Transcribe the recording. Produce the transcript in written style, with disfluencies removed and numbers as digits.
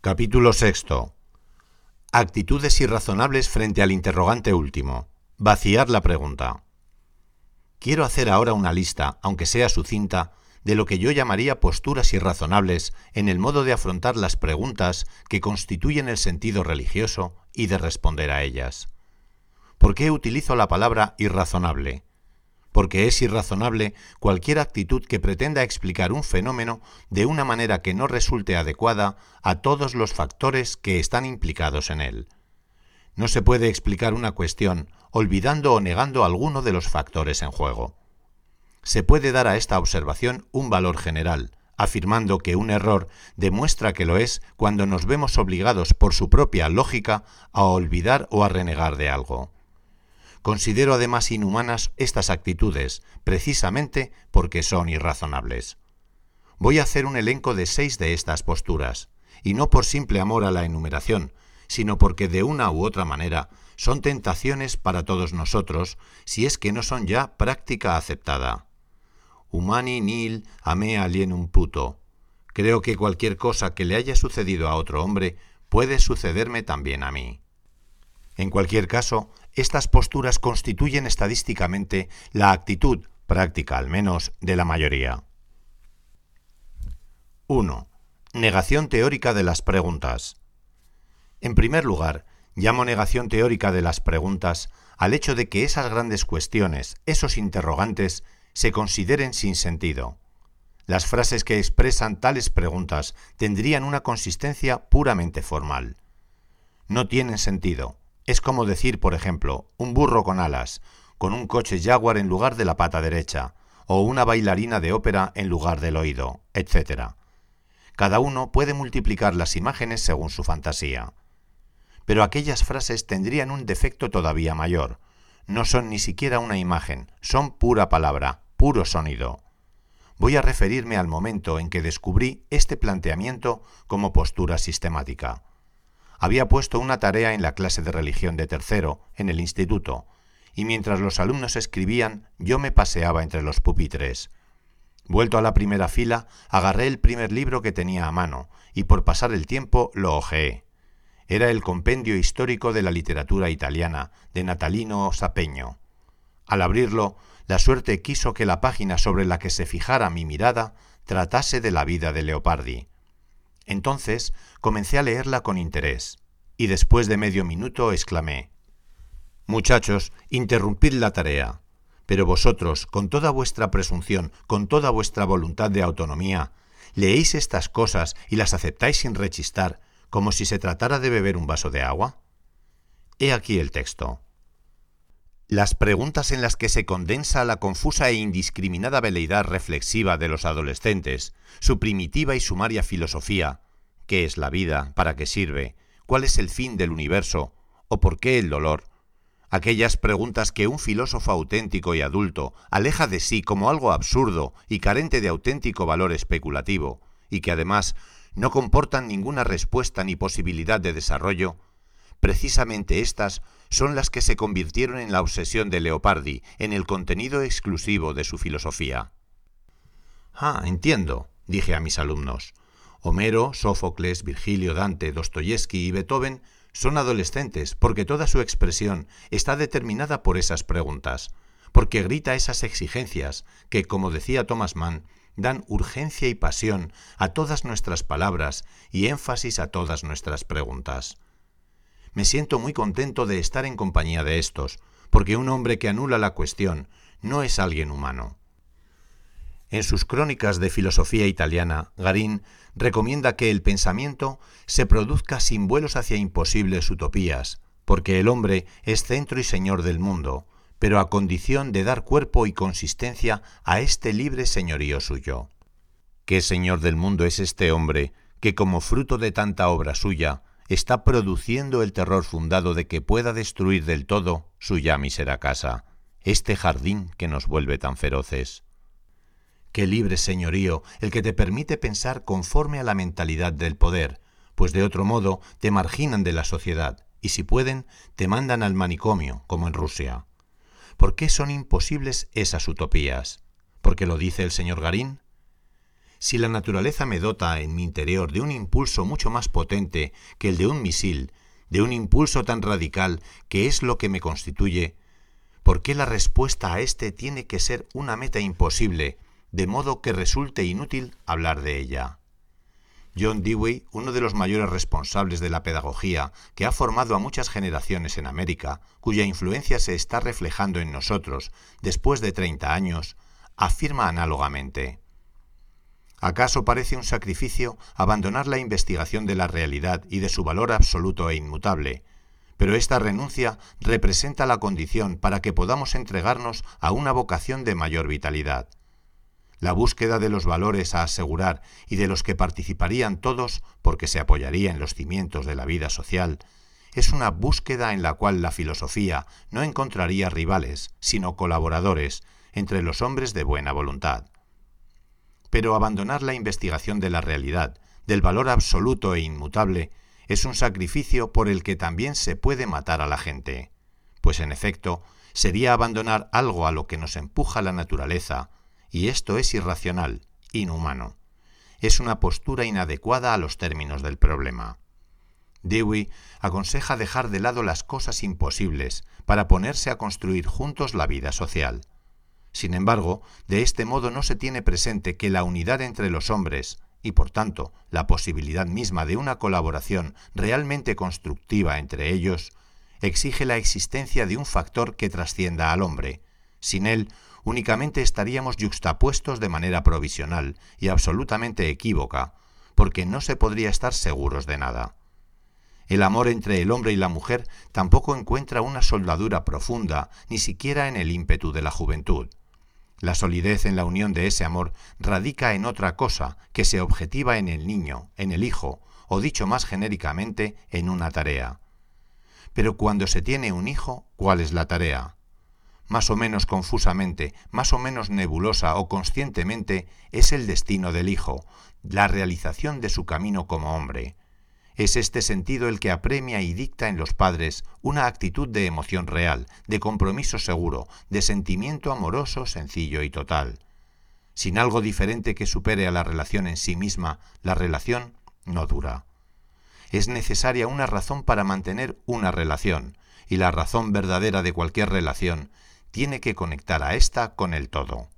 Capítulo sexto. Actitudes irrazonables frente al interrogante último. Vaciar la pregunta. Quiero hacer ahora una lista, aunque sea sucinta, de lo que yo llamaría posturas irrazonables en el modo de afrontar las preguntas que constituyen el sentido religioso y de responder a ellas. ¿Por qué utilizo la palabra irrazonable? Porque es irrazonable cualquier actitud que pretenda explicar un fenómeno de una manera que no resulte adecuada a todos los factores que están implicados en él. No se puede explicar una cuestión olvidando o negando alguno de los factores en juego. Se puede dar a esta observación un valor general, afirmando que un error demuestra que lo es cuando nos vemos obligados por su propia lógica a olvidar o a renegar de algo. Considero además inhumanas estas actitudes, precisamente porque son irrazonables. Voy a hacer un elenco de 6 de estas posturas, y no por simple amor a la enumeración, sino porque de una u otra manera son tentaciones para todos nosotros, si es que no son ya práctica aceptada. Humani nihil a me alienum puto. Creo que cualquier cosa que le haya sucedido a otro hombre puede sucederme también a mí. En cualquier caso, estas posturas constituyen estadísticamente la actitud, práctica al menos, de la mayoría. 1. Negación teórica de las preguntas. En primer lugar, llamo negación teórica de las preguntas al hecho de que esas grandes cuestiones, esos interrogantes, se consideren sin sentido. Las frases que expresan tales preguntas tendrían una consistencia puramente formal. No tienen sentido. Es como decir, por ejemplo, un burro con alas, con un coche Jaguar en lugar de la pata derecha, o una bailarina de ópera en lugar del oído, etc. Cada uno puede multiplicar las imágenes según su fantasía. Pero aquellas frases tendrían un defecto todavía mayor. No son ni siquiera una imagen, son pura palabra, puro sonido. Voy a referirme al momento en que descubrí este planteamiento como postura sistemática. Había puesto una tarea en la clase de religión de tercero, en el instituto, y mientras los alumnos escribían, yo me paseaba entre los pupitres. Vuelto a la primera fila, agarré el primer libro que tenía a mano, y por pasar el tiempo lo hojeé. Era el Compendio Histórico de la Literatura Italiana, de Natalino Sapegno. Al abrirlo, la suerte quiso que la página sobre la que se fijara mi mirada tratase de la vida de Leopardi. Entonces comencé a leerla con interés, y después de medio minuto exclamé: «Muchachos, interrumpid la tarea, pero vosotros, con toda vuestra presunción, con toda vuestra voluntad de autonomía, leéis estas cosas y las aceptáis sin rechistar, como si se tratara de beber un vaso de agua». He aquí el texto. Las preguntas en las que se condensa la confusa e indiscriminada veleidad reflexiva de los adolescentes, su primitiva y sumaria filosofía, ¿qué es la vida? ¿Para qué sirve? ¿Cuál es el fin del universo? ¿O por qué el dolor? Aquellas preguntas que un filósofo auténtico y adulto aleja de sí como algo absurdo y carente de auténtico valor especulativo, y que además no comportan ninguna respuesta ni posibilidad de desarrollo, precisamente estas son las que se convirtieron en la obsesión de Leopardi, en el contenido exclusivo de su filosofía. «Ah, entiendo», dije a mis alumnos. Homero, Sófocles, Virgilio, Dante, Dostoyevski y Beethoven son adolescentes porque toda su expresión está determinada por esas preguntas, porque grita esas exigencias que, como decía Thomas Mann, dan urgencia y pasión a todas nuestras palabras y énfasis a todas nuestras preguntas. Me siento muy contento de estar en compañía de estos, porque un hombre que anula la cuestión no es alguien humano. En sus crónicas de filosofía italiana, Garín recomienda que el pensamiento se produzca sin vuelos hacia imposibles utopías, porque el hombre es centro y señor del mundo, pero a condición de dar cuerpo y consistencia a este libre señorío suyo. ¿Qué señor del mundo es este hombre que, como fruto de tanta obra suya, está produciendo el terror fundado de que pueda destruir del todo su ya mísera casa, este jardín que nos vuelve tan feroces? Qué libre señorío el que te permite pensar conforme a la mentalidad del poder, pues de otro modo te marginan de la sociedad y si pueden te mandan al manicomio, como en Rusia. ¿Por qué son imposibles esas utopías? ¿Porque lo dice el señor Garín? Si la naturaleza me dota en mi interior de un impulso mucho más potente que el de un misil, de un impulso tan radical que es lo que me constituye, ¿por qué la respuesta a este tiene que ser una meta imposible, de modo que resulte inútil hablar de ella? John Dewey, uno de los mayores responsables de la pedagogía que ha formado a muchas generaciones en América, cuya influencia se está reflejando en nosotros después de 30 años, afirma análogamente: ¿acaso parece un sacrificio abandonar la investigación de la realidad y de su valor absoluto e inmutable? Pero esta renuncia representa la condición para que podamos entregarnos a una vocación de mayor vitalidad. La búsqueda de los valores a asegurar y de los que participarían todos porque se apoyaría en los cimientos de la vida social, es una búsqueda en la cual la filosofía no encontraría rivales, sino colaboradores entre los hombres de buena voluntad. Pero abandonar la investigación de la realidad, del valor absoluto e inmutable, es un sacrificio por el que también se puede matar a la gente, pues en efecto sería abandonar algo a lo que nos empuja la naturaleza, y esto es irracional, inhumano. Es una postura inadecuada a los términos del problema. Dewey aconseja dejar de lado las cosas imposibles para ponerse a construir juntos la vida social. Sin embargo, de este modo no se tiene presente que la unidad entre los hombres, y por tanto la posibilidad misma de una colaboración realmente constructiva entre ellos, exige la existencia de un factor que trascienda al hombre. Sin él, únicamente estaríamos yuxtapuestos de manera provisional y absolutamente equívoca, porque no se podría estar seguros de nada. El amor entre el hombre y la mujer tampoco encuentra una soldadura profunda, ni siquiera en el ímpetu de la juventud. La solidez en la unión de ese amor radica en otra cosa que se objetiva en el niño, en el hijo, o dicho más genéricamente, en una tarea. Pero cuando se tiene un hijo, ¿cuál es la tarea? Más o menos confusamente, más o menos nebulosa o conscientemente, es el destino del hijo, la realización de su camino como hombre. Es este sentido el que apremia y dicta en los padres una actitud de emoción real, de compromiso seguro, de sentimiento amoroso, sencillo y total. Sin algo diferente que supere a la relación en sí misma, la relación no dura. Es necesaria una razón para mantener una relación, y la razón verdadera de cualquier relación tiene que conectar a ésta con el todo.